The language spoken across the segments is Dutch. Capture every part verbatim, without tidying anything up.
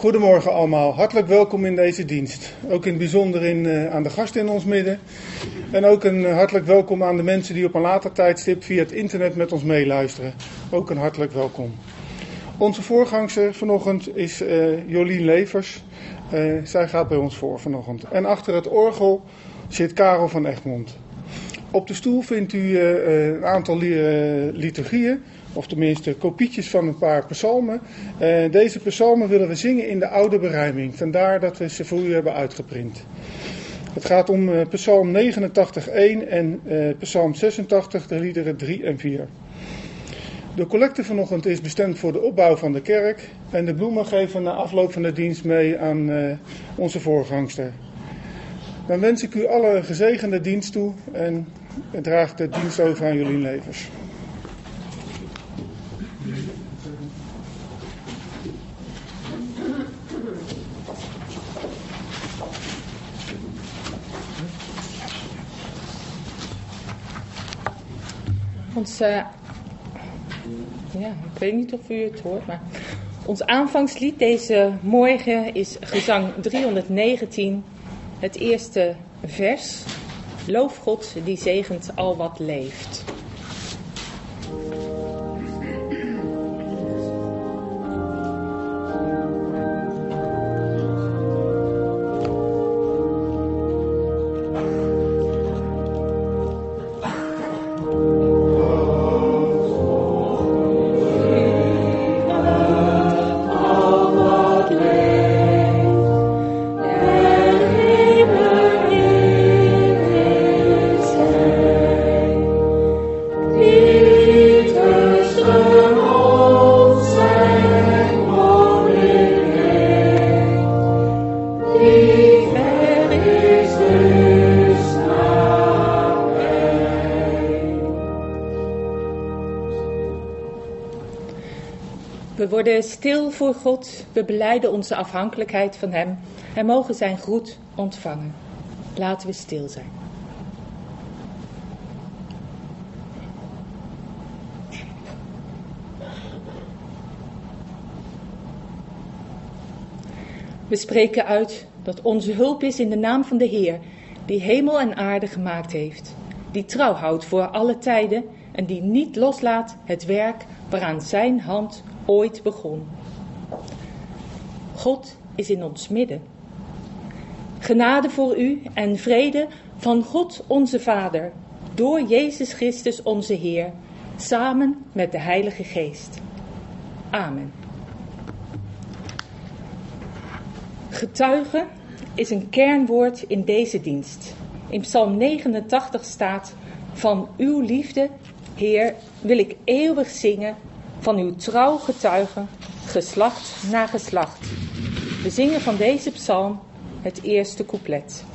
Goedemorgen allemaal, hartelijk welkom in deze dienst. Ook in het bijzonder in, uh, aan de gasten in ons midden. En ook een uh, hartelijk welkom aan de mensen die op een later tijdstip via het internet met ons meeluisteren. Ook een hartelijk welkom. Onze voorgangster vanochtend is uh, Jolien Levers. Uh, zij gaat bij ons voor vanochtend. En achter het orgel zit Karel van Egmond. Op de stoel vindt u uh, een aantal li- uh, liturgieën. Of tenminste kopietjes van een paar psalmen. Uh, deze psalmen willen we zingen in de oude berijming. Vandaar dat we ze voor u hebben uitgeprint. Het gaat om uh, psalm negenentachtig één en uh, psalm zesentachtig, de liederen drie en vier. De collecte vanochtend is bestemd voor de opbouw van de kerk. En de bloemen geven na afloop van de dienst mee aan uh, onze voorgangster. Dan wens ik u alle een gezegende dienst toe en draag de dienst over aan Jolien Levers. Ons, uh, ja, ik weet niet of u het hoort, maar ons aanvangslied deze morgen is gezang driehonderdnegentien, het eerste vers. Loof God, die zegent al wat leeft. We worden stil voor God, we belijden onze afhankelijkheid van Hem en mogen zijn groet ontvangen. Laten we stil zijn. We spreken uit dat onze hulp is in de naam van de Heer, die hemel en aarde gemaakt heeft, die trouw houdt voor alle tijden en die niet loslaat het werk waaraan zijn hand ooit begon. God is in ons midden. Genade voor u en vrede van God onze Vader, door Jezus Christus onze Heer, samen met de Heilige Geest. Amen. Getuige is een kernwoord in deze dienst. In Psalm negenentachtig staat: van uw liefde, Heer, wil ik eeuwig zingen, van uw trouw getuigen, geslacht na geslacht. We zingen van deze psalm het eerste couplet.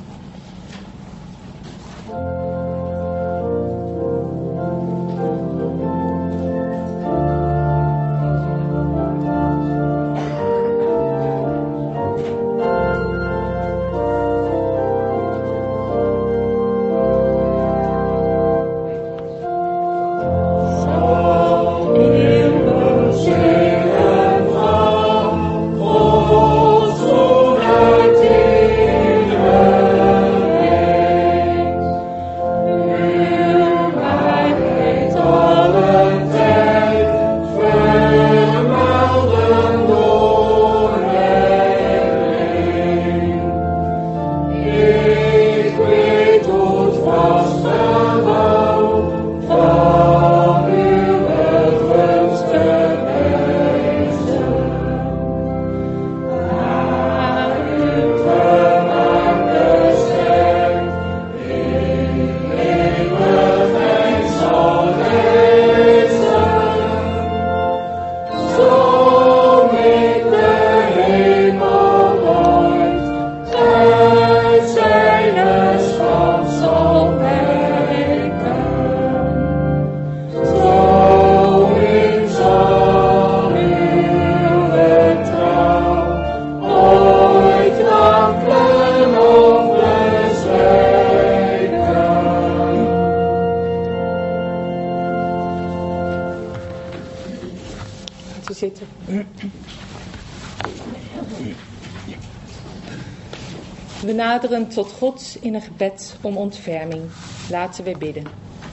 zitten. We naderen tot God in een gebed om ontferming. Laten we bidden.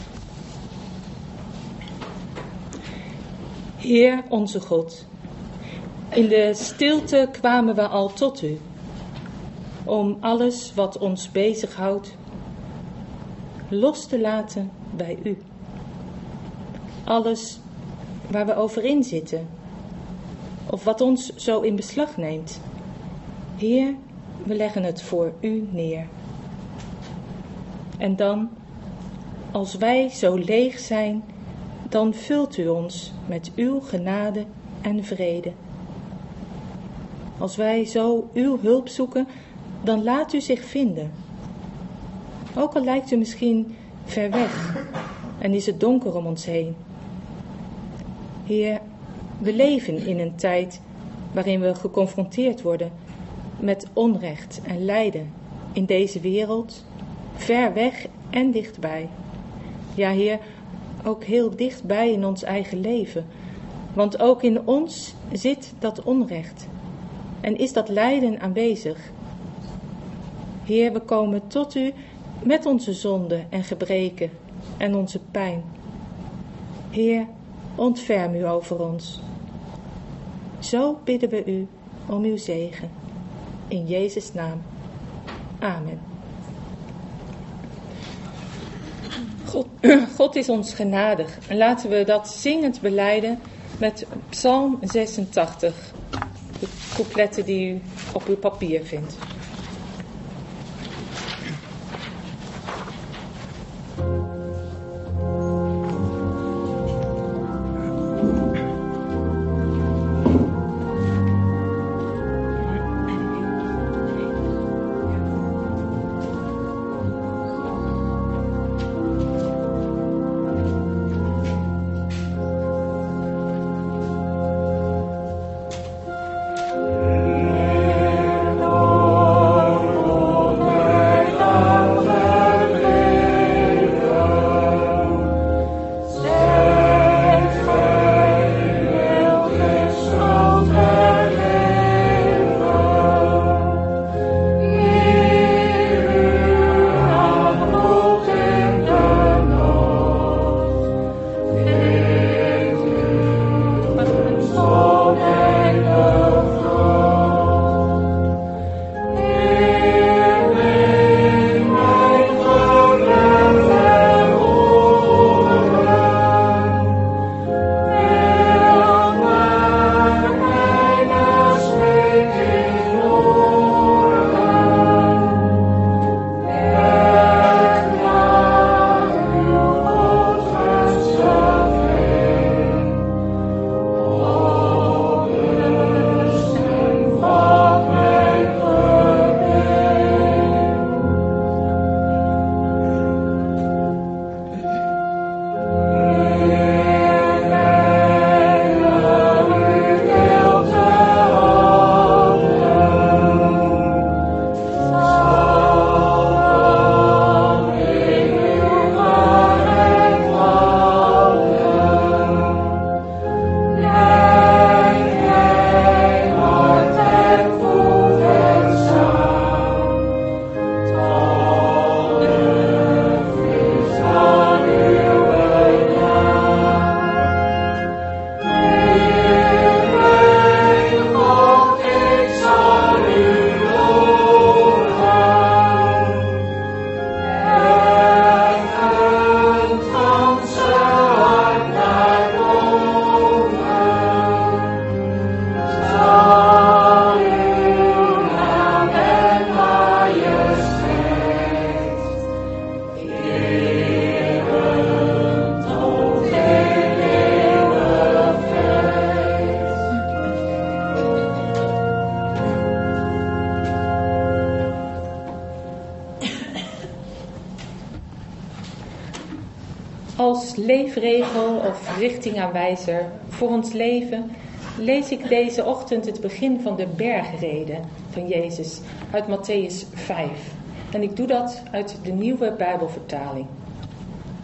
Heer onze God, in de stilte kwamen we al tot u, om alles wat ons bezighoudt los te laten bij u. Alles waar we over in zitten, of wat ons zo in beslag neemt. Heer, we leggen het voor u neer. En dan, als wij zo leeg zijn, dan vult u ons met uw genade en vrede. Als wij zo uw hulp zoeken, dan laat u zich vinden. Ook al lijkt u misschien ver weg en is het donker om ons heen. Heer, we leven in een tijd waarin we geconfronteerd worden met onrecht en lijden in deze wereld, ver weg en dichtbij. Ja, Heer, ook heel dichtbij in ons eigen leven, want ook in ons zit dat onrecht en is dat lijden aanwezig. Heer, we komen tot u met onze zonden en gebreken en onze pijn. Heer, ontferm u over ons. Zo bidden we u om uw zegen. In Jezus' naam. Amen. God, God is ons genadig. En laten we dat zingend belijden met Psalm zesentachtig. De coupletten die u op uw papier vindt. Als leefregel of richtingaanwijzer voor ons leven lees ik deze ochtend het begin van de bergrede van Jezus uit Mattheüs vijf. En ik doe dat uit de Nieuwe Bijbelvertaling.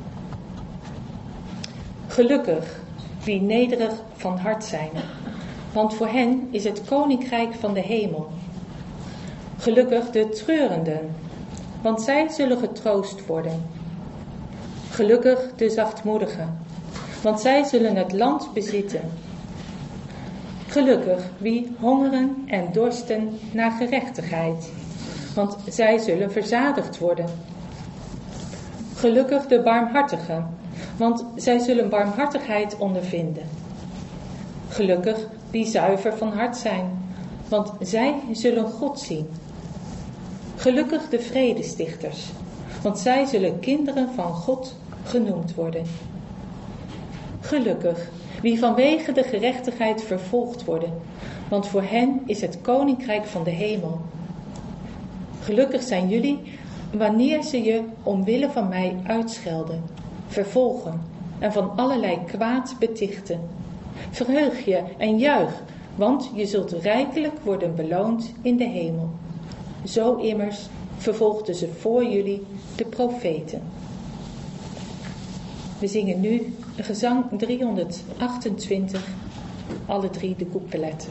Gelukkig wie nederig van hart zijn, want voor hen is het koninkrijk van de hemel. Gelukkig de treurenden, want zij zullen getroost worden. Gelukkig de zachtmoedigen, want zij zullen het land bezitten. Gelukkig wie hongeren en dorsten naar gerechtigheid, want zij zullen verzadigd worden. Gelukkig de barmhartigen, want zij zullen barmhartigheid ondervinden. Gelukkig die zuiver van hart zijn, want zij zullen God zien. Gelukkig de vredestichters, want zij zullen kinderen van God genoemd worden. Gelukkig wie vanwege de gerechtigheid vervolgd worden, want voor hen is het koninkrijk van de hemel. Gelukkig zijn jullie wanneer ze je omwille van mij uitschelden, vervolgen en van allerlei kwaad betichten. Verheug je en juich, want je zult rijkelijk worden beloond in de hemel. Zo immers vervolgden ze voor jullie de profeten. We zingen nu gezang driehonderdachtentwintig, alle drie de coupletten.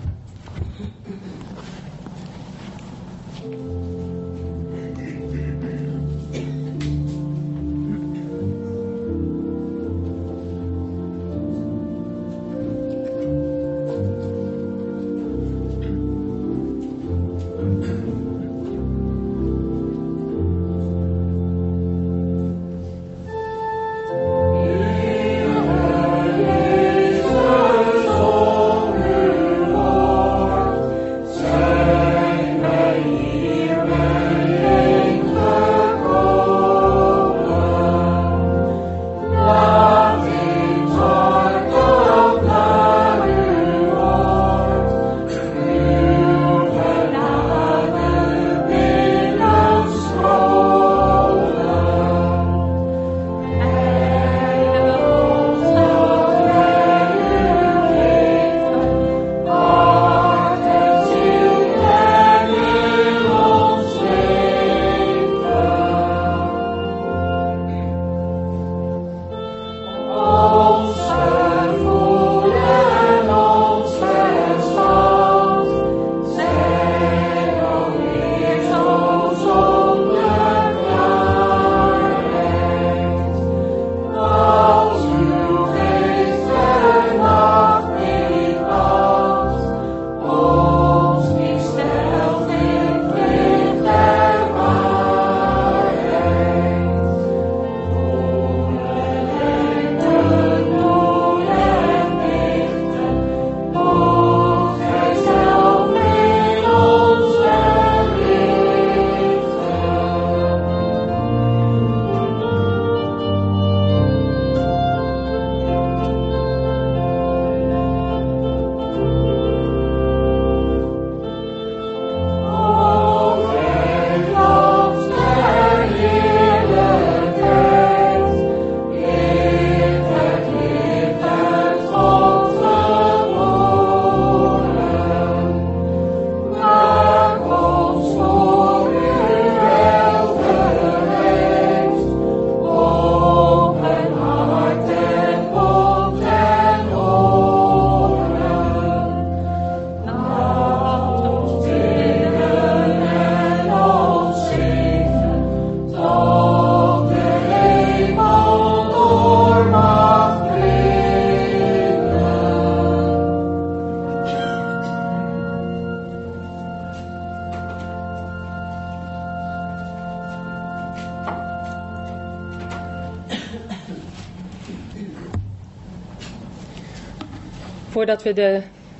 Voordat we de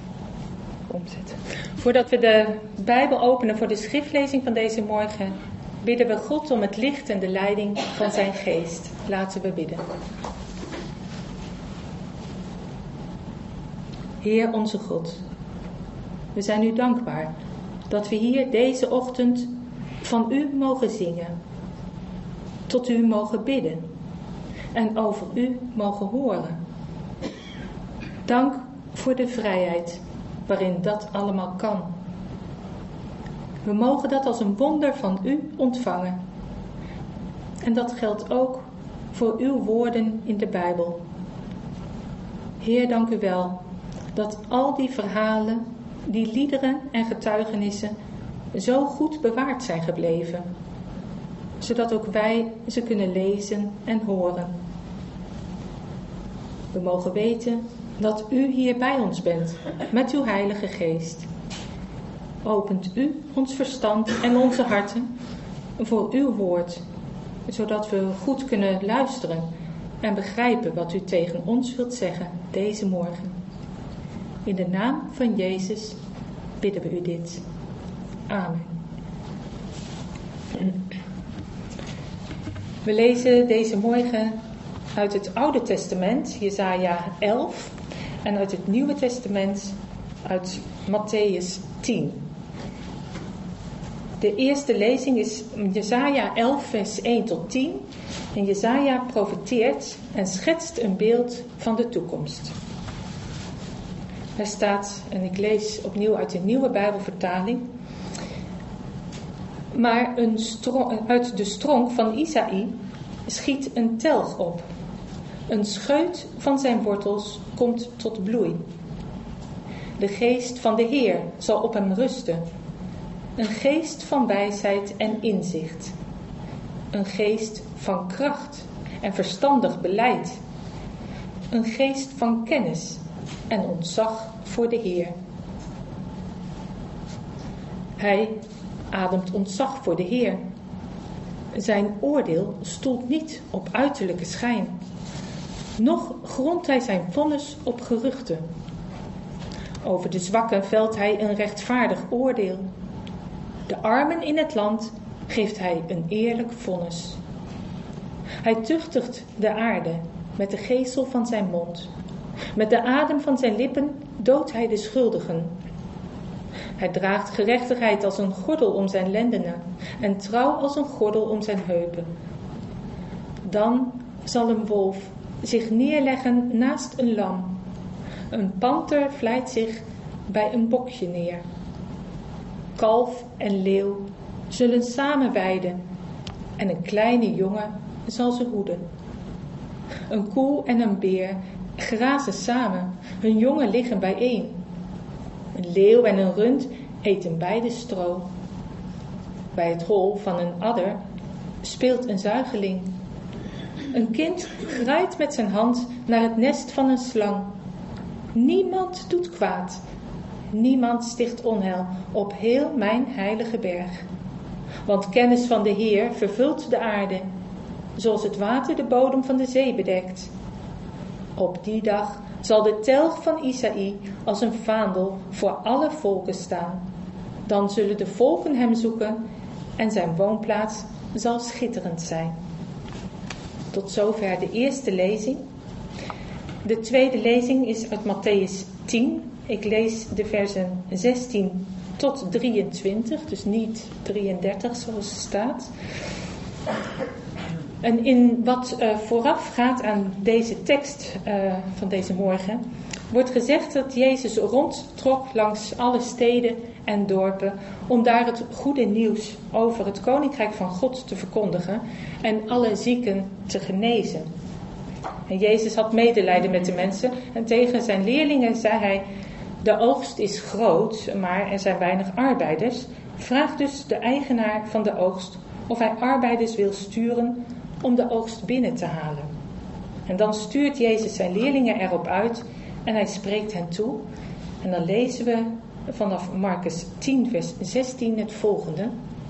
omzet. Voordat we de Bijbel openen voor de schriftlezing van deze morgen, bidden we God om het licht en de leiding van zijn geest. Laten we bidden. Heer onze God, we zijn u dankbaar dat we hier deze ochtend van u mogen zingen, tot u mogen bidden en over u mogen horen. Dank voor de vrijheid waarin dat allemaal kan. We mogen dat als een wonder van u ontvangen. En dat geldt ook voor uw woorden in de Bijbel. Heer, dank u wel dat al die verhalen, die liederen en getuigenissen zo goed bewaard zijn gebleven, zodat ook wij ze kunnen lezen en horen. We mogen weten dat u hier bij ons bent met uw Heilige Geest. Opent u ons verstand en onze harten voor uw woord, zodat we goed kunnen luisteren en begrijpen wat u tegen ons wilt zeggen deze morgen. In de naam van Jezus bidden we u dit. Amen. We lezen deze morgen uit het Oude Testament, Jesaja elf, en uit het Nieuwe Testament, uit Mattheüs tien. De eerste lezing is Jesaja elf, vers één tot tien. En Jesaja profeteert en schetst een beeld van de toekomst. Er staat, en ik lees opnieuw uit de Nieuwe Bijbelvertaling: maar een stro- uit de stronk van Isaï schiet een telg op. Een scheut van zijn wortels komt tot bloei. De geest van de Heer zal op hem rusten. Een geest van wijsheid en inzicht. Een geest van kracht en verstandig beleid. Een geest van kennis en ontzag voor de Heer. Hij ademt ontzag voor de Heer. Zijn oordeel stoelt niet op uiterlijke schijn. Noch grondt hij zijn vonnis op geruchten. Over de zwakken velt hij een rechtvaardig oordeel. De armen in het land geeft hij een eerlijk vonnis. Hij tuchtigt de aarde met de geesel van zijn mond. Met de adem van zijn lippen doodt hij de schuldigen. Hij draagt gerechtigheid als een gordel om zijn lendenen en trouw als een gordel om zijn heupen. Dan zal een wolf zich neerleggen naast een lam. Een panter vlijt zich bij een bokje neer. Kalf en leeuw zullen samen weiden en een kleine jongen zal ze hoeden. Een koe en een beer grazen samen, hun jongen liggen bijeen. Een leeuw en een rund eten beide stro. Bij het hol van een adder speelt een zuigeling. Een kind grijpt met zijn hand naar het nest van een slang. Niemand doet kwaad. Niemand sticht onheil op heel mijn heilige berg. Want kennis van de Heer vervult de aarde, zoals het water de bodem van de zee bedekt. Op die dag zal de telg van Isaï als een vaandel voor alle volken staan. Dan zullen de volken hem zoeken en zijn woonplaats zal schitterend zijn. Tot zover de eerste lezing. De tweede lezing is uit Mattheüs tien. Ik lees de versen zestien tot drieëntwintig, dus niet drieëndertig zoals het staat. En in wat uh, vooraf gaat aan deze tekst uh, van deze morgen, wordt gezegd dat Jezus rondtrok langs alle steden en dorpen om daar het goede nieuws over het Koninkrijk van God te verkondigen en alle zieken te genezen. En Jezus had medelijden met de mensen en tegen zijn leerlingen zei hij: de oogst is groot, maar er zijn weinig arbeiders. Vraag dus de eigenaar van de oogst of hij arbeiders wil sturen om de oogst binnen te halen. En dan stuurt Jezus zijn leerlingen erop uit en hij spreekt hen toe. En dan lezen we vanaf Marcus tien vers zestien het volgende.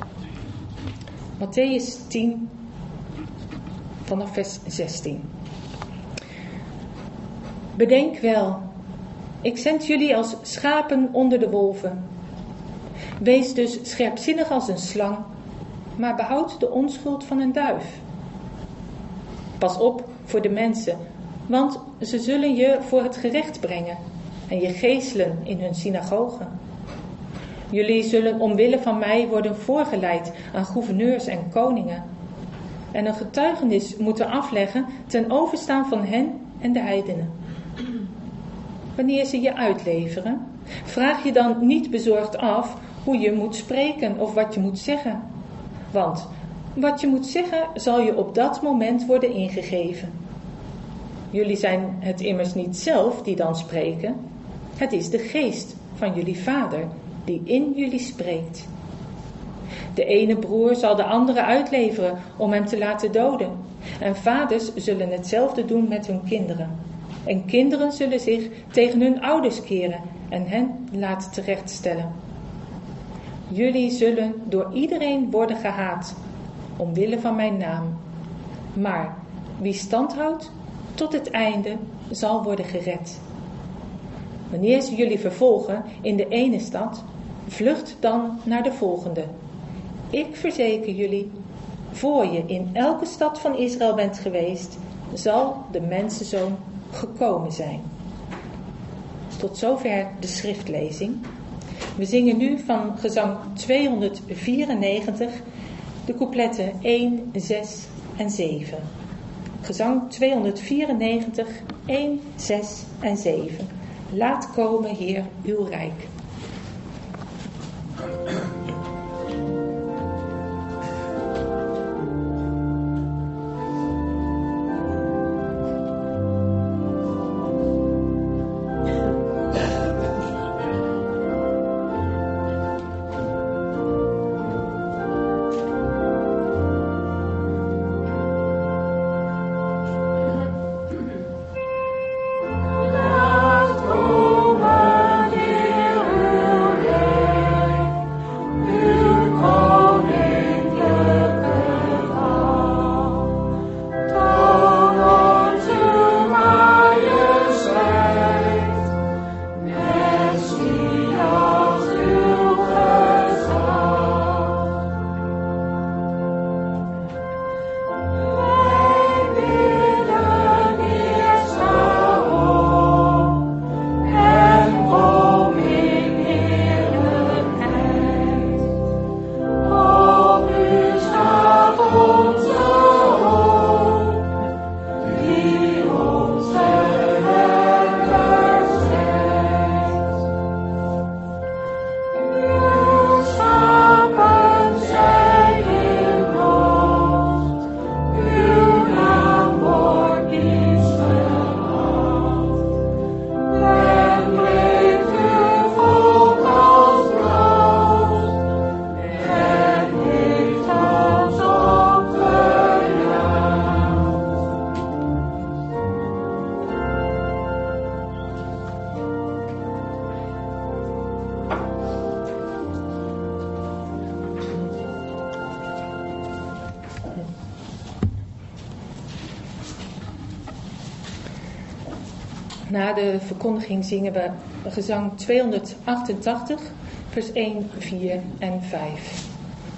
Mattheüs tien vanaf vers zestien. Bedenk wel, ik zend jullie als schapen onder de wolven. Wees dus scherpzinnig als een slang, maar behoud de onschuld van een duif. Pas op voor de mensen, want ze zullen je voor het gerecht brengen en je geeselen in hun synagogen. Jullie zullen omwille van mij worden voorgeleid aan gouverneurs en koningen en een getuigenis moeten afleggen ten overstaan van hen en de heidenen. Wanneer ze je uitleveren, vraag je dan niet bezorgd af hoe je moet spreken of wat je moet zeggen. Want wat je moet zeggen zal je op dat moment worden ingegeven. Jullie zijn het immers niet zelf die dan spreken, Het is de geest van jullie vader die in jullie spreekt. De ene broer zal de andere uitleveren om hem te laten doden. En vaders zullen hetzelfde doen met hun kinderen. En kinderen zullen zich tegen hun ouders keren en hen laten terechtstellen. Jullie zullen door iedereen worden gehaat, omwille van mijn naam. Maar wie stand houdt tot het einde, zal worden gered. Wanneer ze jullie vervolgen in de ene stad, vlucht dan naar de volgende. Ik verzeker jullie, voor je in elke stad van Israël bent geweest, zal de mensenzoon gekomen zijn. Tot zover de schriftlezing. We zingen nu van gezang tweehonderdvierennegentig de coupletten één, zes en zeven. Gezang tweehonderdvierennegentig, één, zes en zeven. Laat komen, Heer, uw rijk. Na de verkondiging zingen we gezang tweehonderdachtentachtig, vers één, vier en vijf.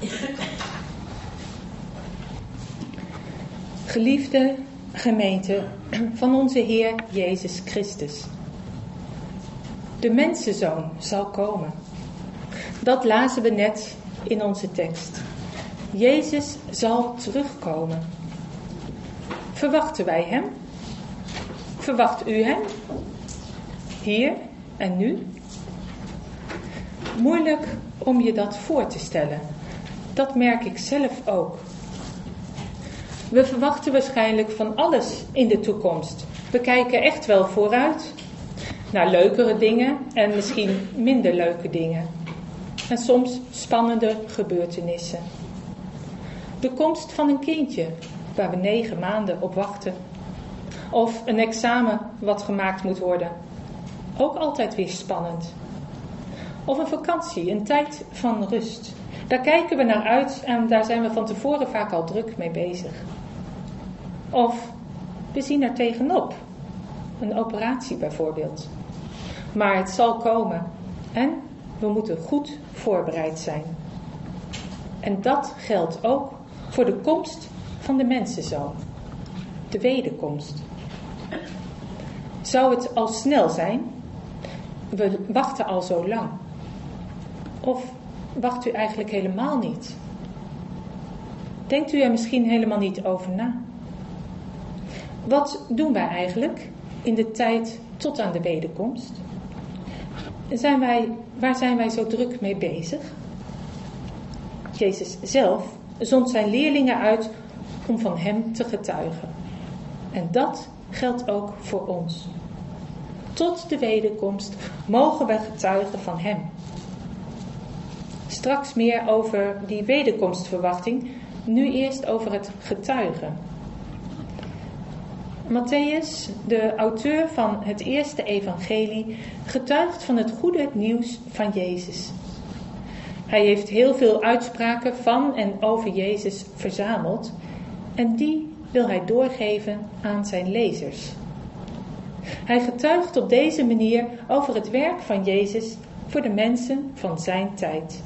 Geliefde gemeente van onze Heer Jezus Christus. De mensenzoon zal komen. Dat lazen we net in onze tekst. Jezus zal terugkomen. Verwachten wij hem? Verwacht u hem? Hier en nu? Moeilijk om je dat voor te stellen. Dat merk ik zelf ook. We verwachten waarschijnlijk van alles in de toekomst. We kijken echt wel vooruit. Naar leukere dingen en misschien minder leuke dingen. En soms spannende gebeurtenissen. De komst van een kindje waar we negen maanden op wachten. Of een examen wat gemaakt moet worden. Ook altijd weer spannend. Of een vakantie, een tijd van rust. Daar kijken we naar uit en daar zijn we van tevoren vaak al druk mee bezig. Of we zien er tegenop. Een operatie bijvoorbeeld. Maar het zal komen en we moeten goed voorbereid zijn. En dat geldt ook voor de komst van de mensenzoon. De wederkomst. Zou het al snel zijn? We wachten al zo lang. Of wacht u eigenlijk helemaal niet? Denkt u er misschien helemaal niet over na? Wat doen wij eigenlijk in de tijd tot aan de wederkomst? Zijn wij, waar zijn wij zo druk mee bezig? Jezus zelf zond zijn leerlingen uit om van hem te getuigen. En dat geldt ook voor ons. tot de wederkomst mogen we getuigen van hem. Straks meer over die wederkomstverwachting, nu eerst over het getuigen. Mattheüs, de auteur van het eerste evangelie, getuigt van het goede nieuws van Jezus. Hij heeft heel veel uitspraken van en over Jezus verzameld en die wil hij doorgeven aan zijn lezers. Hij getuigt op deze manier over het werk van Jezus voor de mensen van zijn tijd.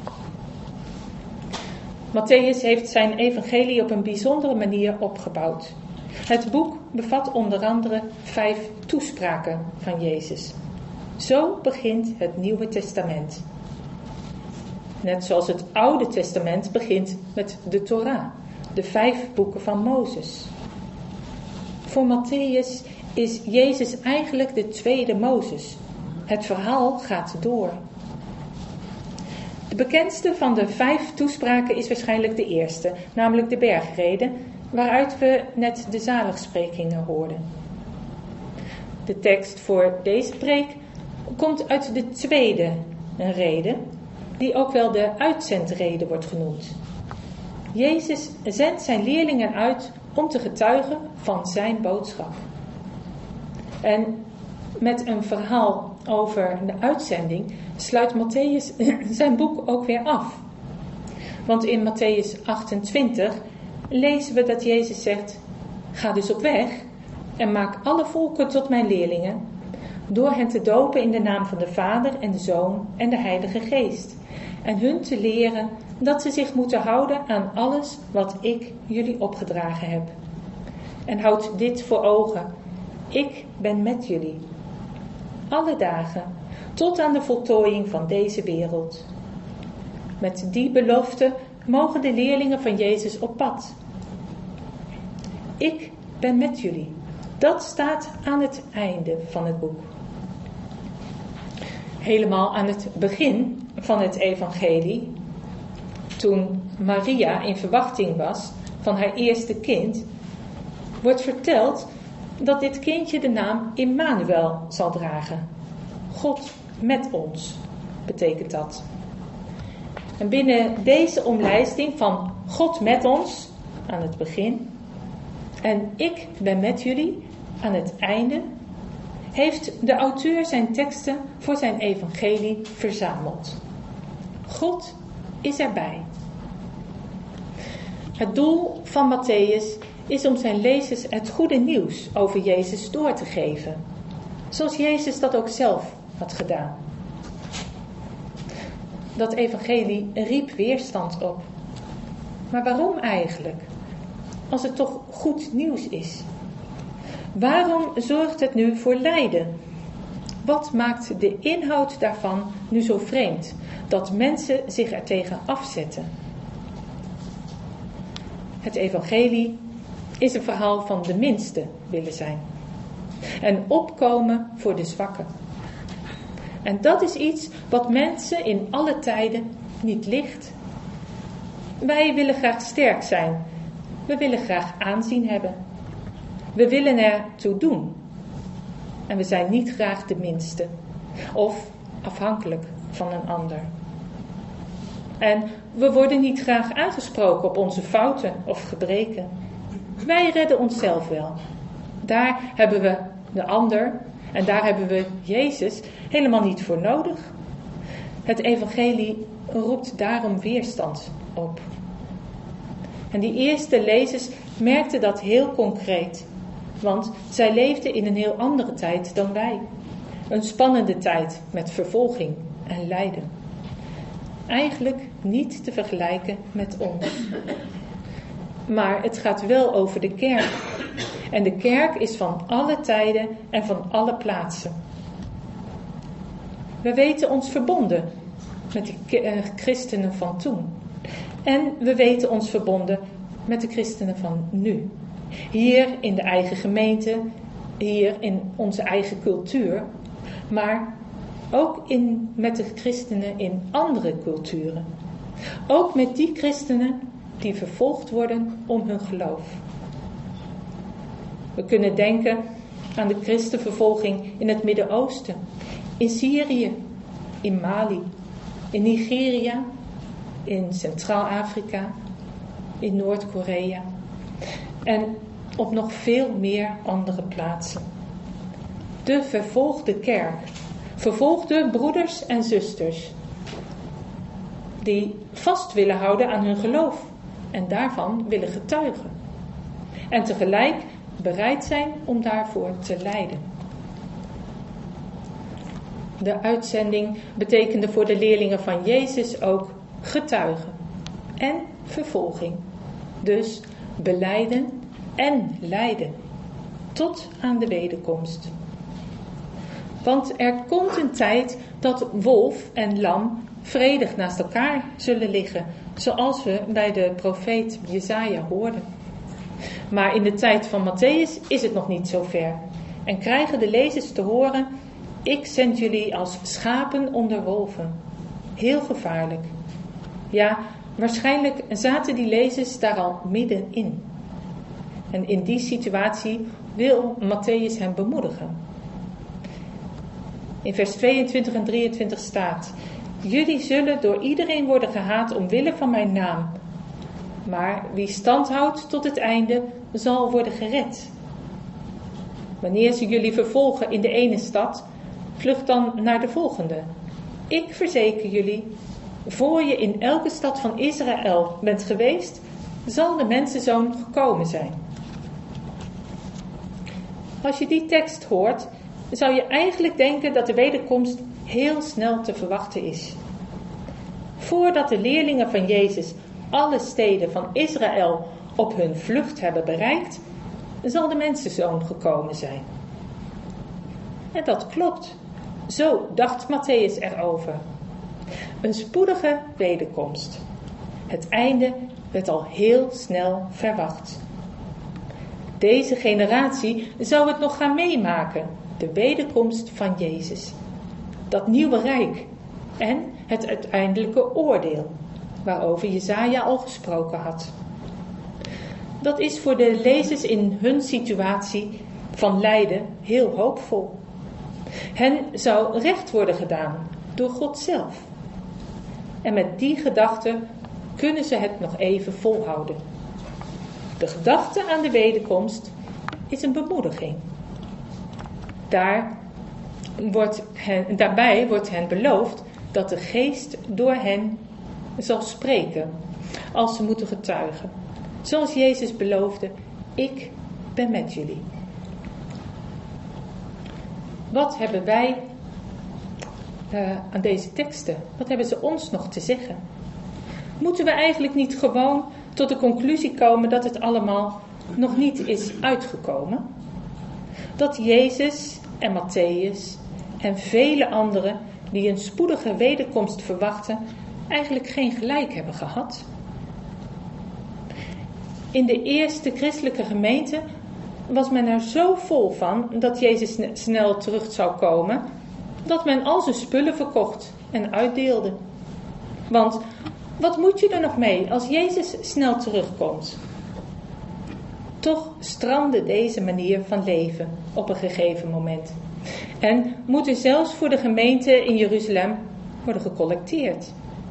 Mattheüs heeft zijn evangelie op een bijzondere manier opgebouwd. Het boek bevat onder andere vijf toespraken van Jezus. Zo begint het Nieuwe Testament. Net zoals het Oude Testament begint met de Torah, de vijf boeken van Mozes. Voor Mattheüs is Jezus eigenlijk de tweede Mozes. Het verhaal gaat door. De bekendste van de vijf toespraken is waarschijnlijk de eerste, namelijk de bergrede, waaruit we net de zaligsprekingen hoorden. De tekst voor deze preek komt uit de tweede rede, die ook wel de uitzendrede wordt genoemd. Jezus zendt zijn leerlingen uit om te getuigen van zijn boodschap. En met een verhaal over de uitzending sluit Mattheüs zijn boek ook weer af. Want in Mattheüs achtentwintig lezen we dat Jezus zegt: ga dus op weg en maak alle volken tot mijn leerlingen, door hen te dopen in de naam van de Vader en de Zoon en de Heilige Geest, en hun te leren dat ze zich moeten houden aan alles wat ik jullie opgedragen heb. En houd dit voor ogen: ik ben met jullie alle dagen tot aan de voltooiing van deze wereld. Met die belofte mogen de leerlingen van Jezus op pad. Ik ben met jullie. Dat staat aan het einde van het boek. Helemaal aan het begin van het evangelie, toen Maria in verwachting was van haar eerste kind, wordt verteld dat dit kindje de naam Immanuel zal dragen. God met ons, betekent dat. En binnen deze omlijsting van God met ons, aan het begin, en ik ben met jullie, aan het einde, heeft de auteur zijn teksten voor zijn evangelie verzameld. God is erbij. Het doel van Mattheüs is om zijn lezers het goede nieuws over Jezus door te geven, zoals Jezus dat ook zelf had gedaan. Dat evangelie riep weerstand op. Maar waarom eigenlijk? Als het toch goed nieuws is. Waarom zorgt het nu voor lijden? Wat maakt de inhoud daarvan nu zo vreemd, dat mensen zich er tegen afzetten? Het evangelie is een verhaal van de minste willen zijn. En opkomen voor de zwakken. En dat is iets wat mensen in alle tijden niet ligt. Wij willen graag sterk zijn. We willen graag aanzien hebben. We willen ertoe doen. En we zijn niet graag de minste. Of afhankelijk van een ander. En we worden niet graag aangesproken op onze fouten of gebreken. Wij redden onszelf wel. Daar hebben we de ander en daar hebben we Jezus helemaal niet voor nodig. Het evangelie roept daarom weerstand op. En die eerste lezers merkten dat heel concreet. Want zij leefden in een heel andere tijd dan wij. Een spannende tijd met vervolging en lijden. Eigenlijk niet te vergelijken met ons. Maar het gaat wel over de kerk. En de kerk is van alle tijden en van alle plaatsen. We weten ons verbonden met de christenen van toen. En we weten ons verbonden met de christenen van nu. Hier in de eigen gemeente, hier in onze eigen cultuur. Maar ook in, met de christenen in andere culturen. Ook met die christenen die vervolgd worden om hun geloof. We kunnen denken aan de christenvervolging in het Midden-Oosten, in Syrië, in Mali, in Nigeria, in Centraal-Afrika, in Noord-Korea en op nog veel meer andere plaatsen. De vervolgde kerk, vervolgde broeders en zusters, die vast willen houden aan hun geloof en daarvan willen getuigen. En tegelijk bereid zijn om daarvoor te lijden. De uitzending betekende voor de leerlingen van Jezus ook getuigen en vervolging. Dus belijden en lijden tot aan de wederkomst. Want er komt een tijd dat wolf en lam vredig naast elkaar zullen liggen, zoals we bij de profeet Jesaja hoorden. Maar in de tijd van Mattheüs is het nog niet zo ver en krijgen de lezers te horen: ik zend jullie als schapen onder wolven. Heel gevaarlijk. Ja, waarschijnlijk zaten die lezers daar al middenin. En in die situatie wil Mattheüs hen bemoedigen. In vers tweeëntwintig en drieëntwintig staat: jullie zullen door iedereen worden gehaat omwille van mijn naam. Maar wie stand houdt tot het einde, zal worden gered. Wanneer ze jullie vervolgen in de ene stad, vlucht dan naar de volgende. Ik verzeker jullie, voor je in elke stad van Israël bent geweest, zal de mensenzoon gekomen zijn. Als je die tekst hoort, zou je eigenlijk denken dat de wederkomst heel snel te verwachten is. Voordat de leerlingen van Jezus alle steden van Israël op hun vlucht hebben bereikt, zal de mensenzoon gekomen zijn. En dat klopt. Zo dacht Mattheüs erover. Een spoedige wederkomst. Het einde werd al heel snel verwacht. Deze generatie zou het nog gaan meemaken, de wederkomst van Jezus. Dat nieuwe rijk en het uiteindelijke oordeel, waarover Jesaja al gesproken had. Dat is voor de lezers in hun situatie van lijden heel hoopvol. Hen zou recht worden gedaan door God zelf. En met die gedachte kunnen ze het nog even volhouden. De gedachte aan de wederkomst is een bemoediging. Daar wordt hen, daarbij wordt hen beloofd dat de geest door hen zal spreken als ze moeten getuigen. Zoals Jezus beloofde: ik ben met jullie. Wat hebben wij uh, aan deze teksten? Wat hebben ze ons nog te zeggen? Moeten we eigenlijk niet gewoon tot de conclusie komen dat het allemaal nog niet is uitgekomen? Dat Jezus en Mattheüs en vele anderen die een spoedige wederkomst verwachten, eigenlijk geen gelijk hebben gehad? In de eerste christelijke gemeente was men er zo vol van dat Jezus snel terug zou komen, dat men al zijn spullen verkocht en uitdeelde. Want wat moet je er nog mee als Jezus snel terugkomt? Toch strandde deze manier van leven op een gegeven moment. En moet er zelfs voor de gemeente in Jeruzalem worden gecollecteerd.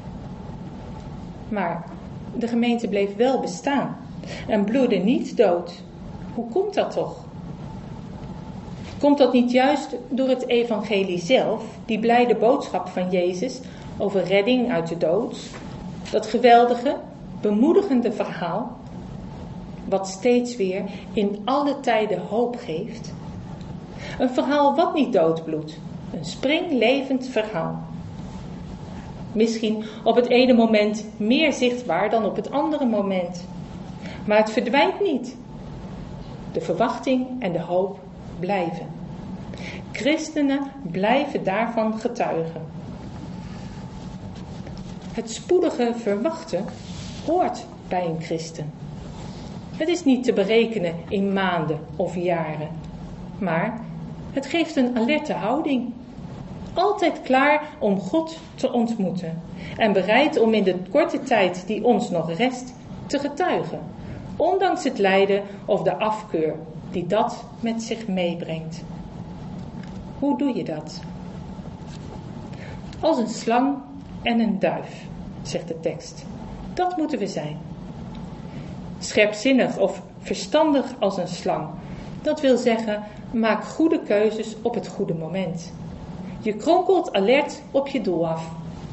Maar de gemeente bleef wel bestaan en bloedde niet dood. Hoe komt dat toch? Komt dat niet juist door het evangelie zelf, die blijde boodschap van Jezus over redding uit de dood? Dat geweldige, bemoedigende verhaal, wat steeds weer in alle tijden hoop geeft. Een verhaal wat niet doodbloedt, een springlevend verhaal. Misschien op het ene moment meer zichtbaar dan op het andere moment. Maar het verdwijnt niet. De verwachting en de hoop blijven. Christenen blijven daarvan getuigen. Het spoedige verwachten hoort bij een christen. Het is niet te berekenen in maanden of jaren. Maar het geeft een alerte houding. Altijd klaar om God te ontmoeten. En bereid om in de korte tijd die ons nog rest te getuigen. Ondanks het lijden of de afkeur die dat met zich meebrengt. Hoe doe je dat? Als een slang en een duif, zegt de tekst. Dat moeten we zijn. Scherpzinnig of verstandig als een slang. Dat wil zeggen, maak goede keuzes op het goede moment. Je kronkelt alert op je doel af.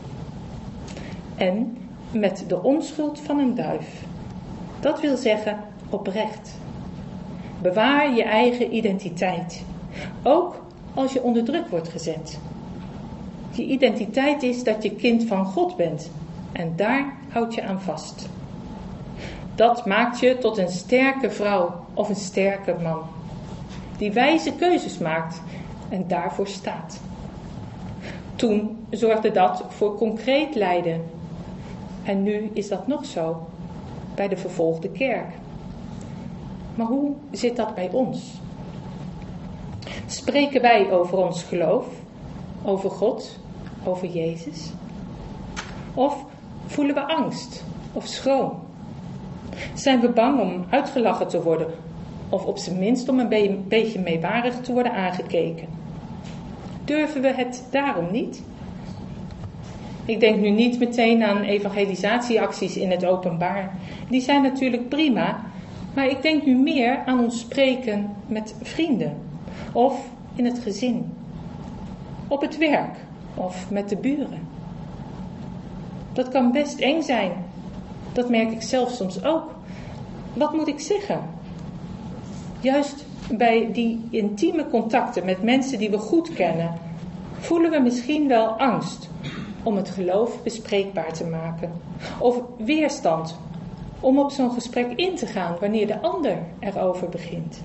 En met de onschuld van een duif. Dat wil zeggen, oprecht. Bewaar je eigen identiteit. Ook als je onder druk wordt gezet. Je identiteit is dat je kind van God bent. En daar houd je aan vast. Dat maakt je tot een sterke vrouw of een sterke man. Die wijze keuzes maakt en daarvoor staat. Toen zorgde dat voor concreet lijden. En nu is dat nog zo bij de vervolgde kerk. Maar hoe zit dat bij ons? Spreken wij over ons geloof, over God, over Jezus? Of voelen we angst of schroom? Zijn we bang om uitgelachen te worden of op zijn minst om een be- beetje meewarig te worden aangekeken? Durven we het daarom niet? Ik denk nu niet meteen aan evangelisatieacties in het openbaar. Die zijn natuurlijk prima, maar ik denk nu meer aan ons spreken met vrienden of in het gezin, op het werk of met de buren. Dat kan best eng zijn. Dat merk ik zelf soms ook. Wat moet ik zeggen? Juist bij die intieme contacten met mensen die we goed kennen, voelen we misschien wel angst om het geloof bespreekbaar te maken. Of weerstand om op zo'n gesprek in te gaan wanneer de ander erover begint.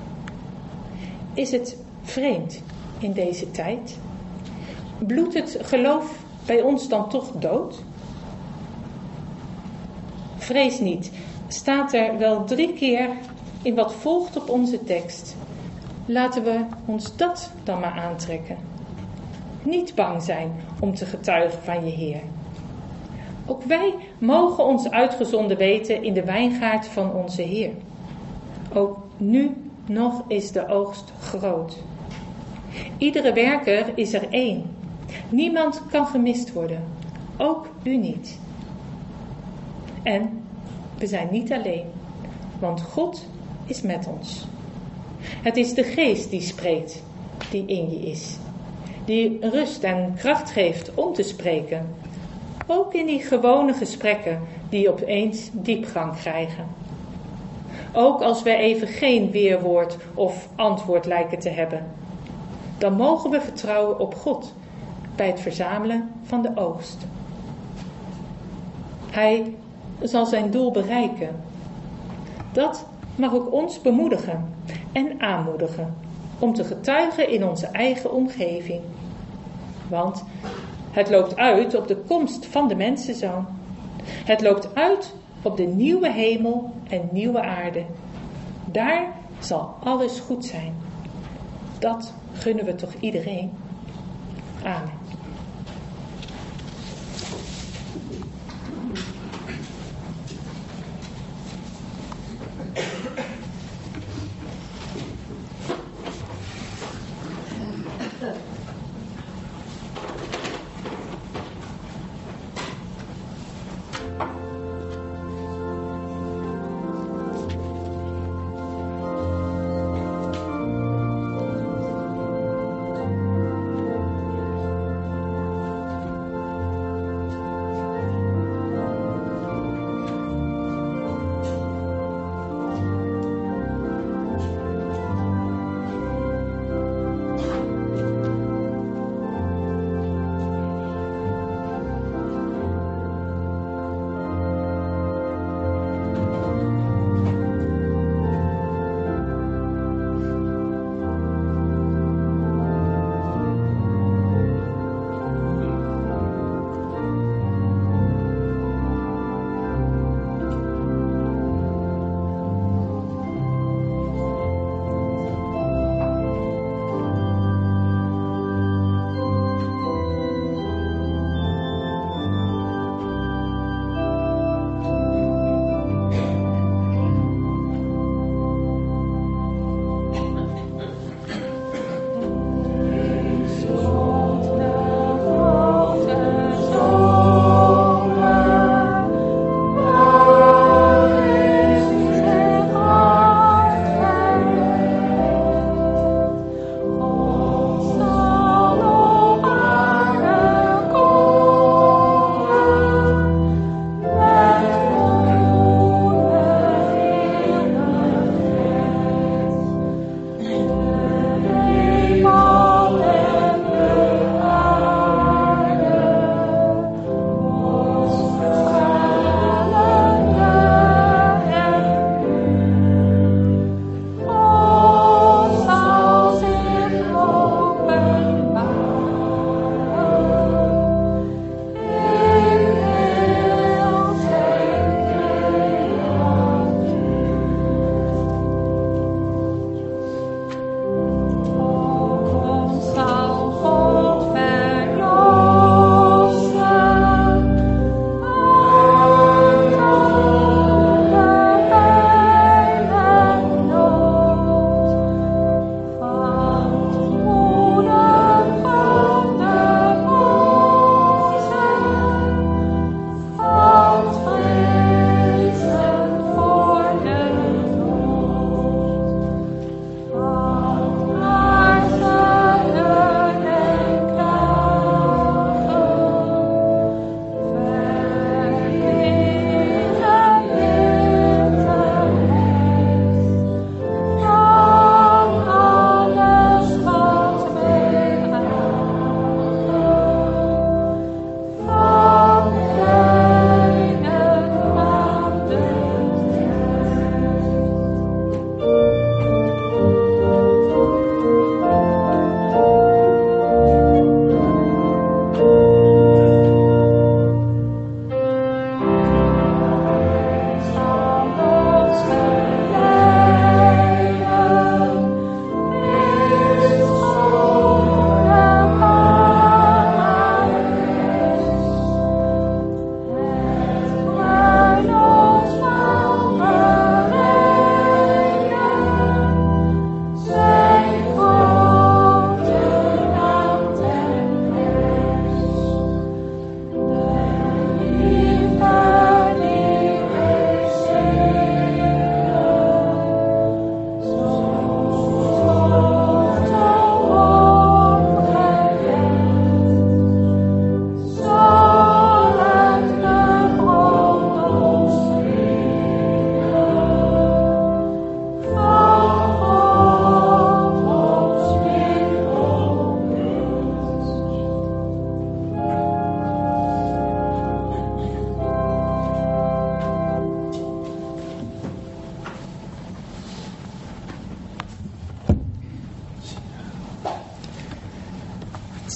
Is het vreemd in deze tijd? Bloedt het geloof bij ons dan toch dood? Vrees niet, staat er wel drie keer in wat volgt op onze tekst. Laten we ons dat dan maar aantrekken. Niet bang zijn om te getuigen van je Heer. Ook wij mogen ons uitgezonden weten in de wijngaard van onze Heer. Ook nu nog is de oogst groot. Iedere werker is er één. Niemand kan gemist worden. Ook u niet. En we zijn niet alleen, want God is met ons. Het is de Geest die spreekt, die in je is. Die rust en kracht geeft om te spreken. Ook in die gewone gesprekken die opeens diepgang krijgen. Ook als we even geen weerwoord of antwoord lijken te hebben. Dan mogen we vertrouwen op God bij het verzamelen van de oogst. Hij zal zijn doel bereiken. Dat mag ook ons bemoedigen en aanmoedigen om te getuigen in onze eigen omgeving. Want het loopt uit op de komst van de mensenzoon. Het loopt uit op de nieuwe hemel en nieuwe aarde. Daar zal alles goed zijn. Dat gunnen we toch iedereen. Amen.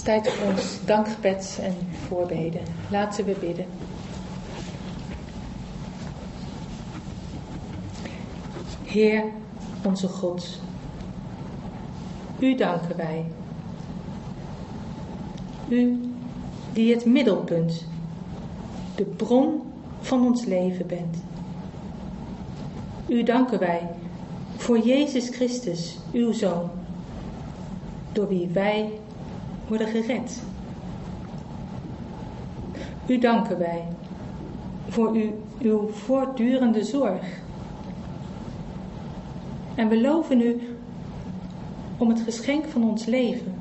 tijd voor ons dankgebed en voorbeden. Laten we bidden. Heer, onze God, u danken wij. U die het middelpunt, de bron van ons leven bent. U danken wij voor Jezus Christus, uw Zoon, door wie wij worden gered. U danken wij voor u, uw voortdurende zorg. En we loven u om het geschenk van ons leven,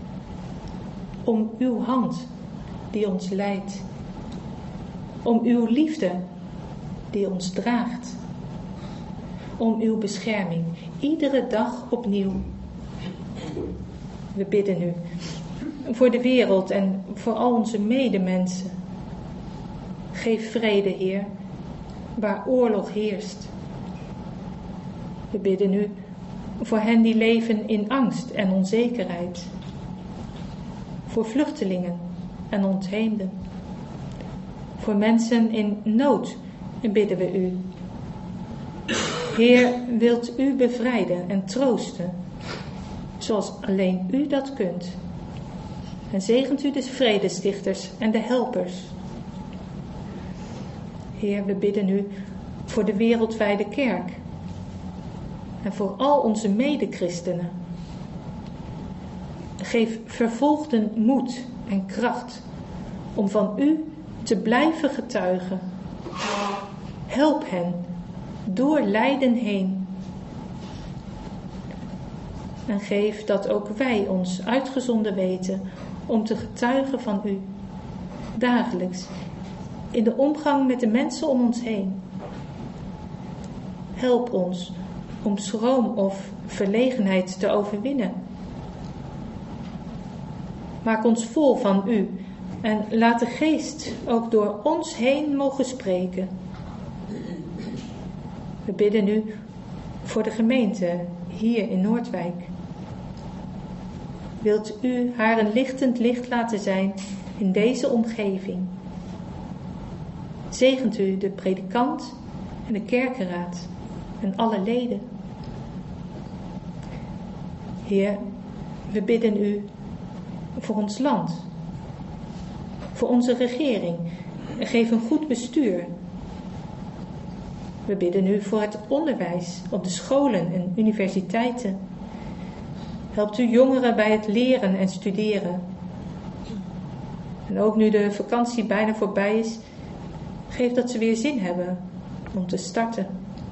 om uw hand die ons leidt, om uw liefde die ons draagt, om uw bescherming iedere dag opnieuw. We bidden u voor de wereld en voor al onze medemensen. Geef vrede, Heer, waar oorlog heerst. We bidden u voor hen die leven in angst en onzekerheid. Voor vluchtelingen en ontheemden. Voor mensen in nood bidden we u. Heer, wilt u bevrijden en troosten, zoals alleen u dat kunt. En zegent u de vredestichters en de helpers. Heer, we bidden u voor de wereldwijde kerk en voor al onze medechristenen. Geef vervolgden moed en kracht om van u te blijven getuigen. Help hen door lijden heen. En geef dat ook wij ons uitgezonden weten om te getuigen van u, dagelijks, in de omgang met de mensen om ons heen. Help ons om schroom of verlegenheid te overwinnen. Maak ons vol van u en laat de geest ook door ons heen mogen spreken. We bidden u voor de gemeente hier in Noordwijk. Wilt u haar een lichtend licht laten zijn in deze omgeving? Zegent u de predikant en de kerkenraad en alle leden. Heer, we bidden u voor ons land, voor onze regering en geef een goed bestuur. We bidden u voor het onderwijs op de scholen en universiteiten. Helpt u jongeren bij het leren en studeren. En ook nu de vakantie bijna voorbij is, geef dat ze weer zin hebben om te starten.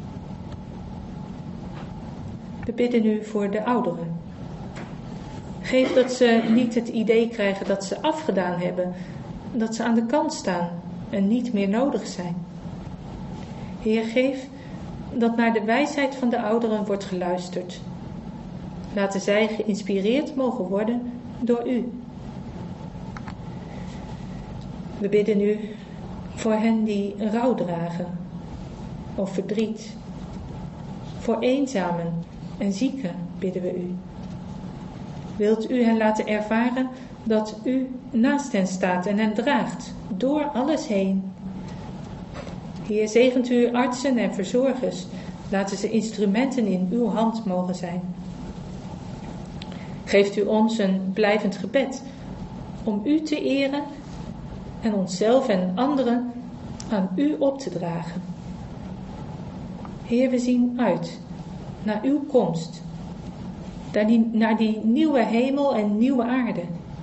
We bidden u voor de ouderen. Geef dat ze niet het idee krijgen dat ze afgedaan hebben, dat ze aan de kant staan en niet meer nodig zijn. Heer, geef dat naar de wijsheid van de ouderen wordt geluisterd. Laten zij geïnspireerd mogen worden door u. We bidden u voor hen die rouw dragen of verdriet. Voor eenzamen en zieken bidden we u. Wilt u hen laten ervaren dat u naast hen staat en hen draagt door alles heen. Heer, zegent u artsen en verzorgers. Laten ze instrumenten in uw hand mogen zijn. Geeft u ons een blijvend gebed om u te eren en onszelf en anderen aan u op te dragen. Heer, we zien uit naar uw komst, naar die, naar die nieuwe hemel en nieuwe aarde.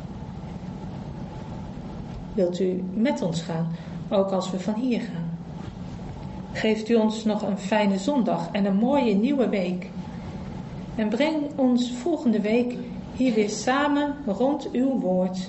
Wilt u met ons gaan, ook als we van hier gaan? Geeft u ons nog een fijne zondag en een mooie nieuwe week. En breng ons volgende week hier weer samen rond uw woord.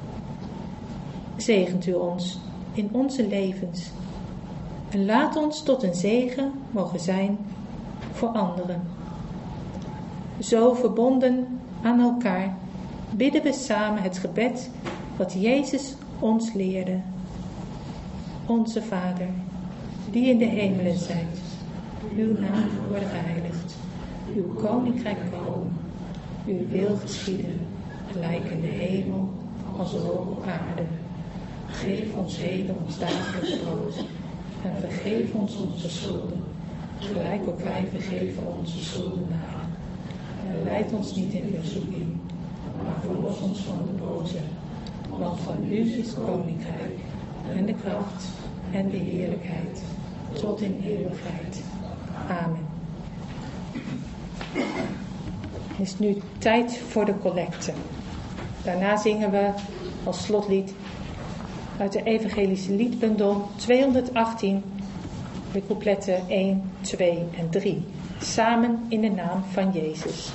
Zegent u ons in onze levens. En laat ons tot een zegen mogen zijn voor anderen. Zo verbonden aan elkaar bidden we samen het gebed wat Jezus ons leerde. Onze Vader, die in de hemelen zijt, uw naam wordt geheiligd, uw koninkrijk komen, uw wil geschieden, gelijk in de hemel, als ook op aarde. Geef ons heden ons dagelijks brood. En vergeef ons onze schulden, gelijk ook wij vergeven onze schuldenaren. En leid ons niet in verzoeking, maar verlos ons van de boze. Want van u is het koninkrijk, en de kracht, en de heerlijkheid, tot in eeuwigheid. Amen. Het is nu tijd voor de collecte. Daarna zingen we als slotlied uit de evangelische liedbundel tweehonderdachttien, de coupletten één, twee en drie. Samen in de naam van Jezus.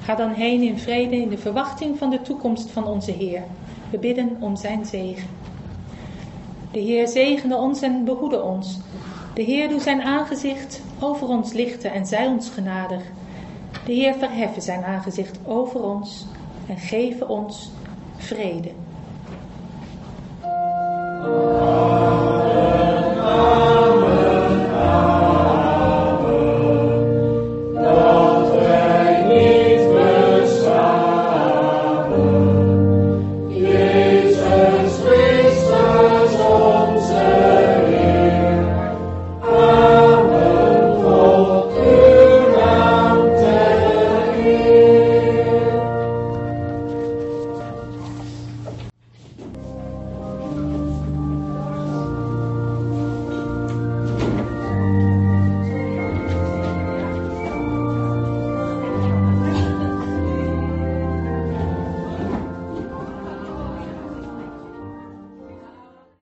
Ga dan heen in vrede in de verwachting van de toekomst van onze Heer. We bidden om zijn zegen. De Heer zegene ons en behoede ons. De Heer doe zijn aangezicht over ons lichten en zij ons genadig. De Heer verheffen zijn aangezicht over ons en geven ons vrede.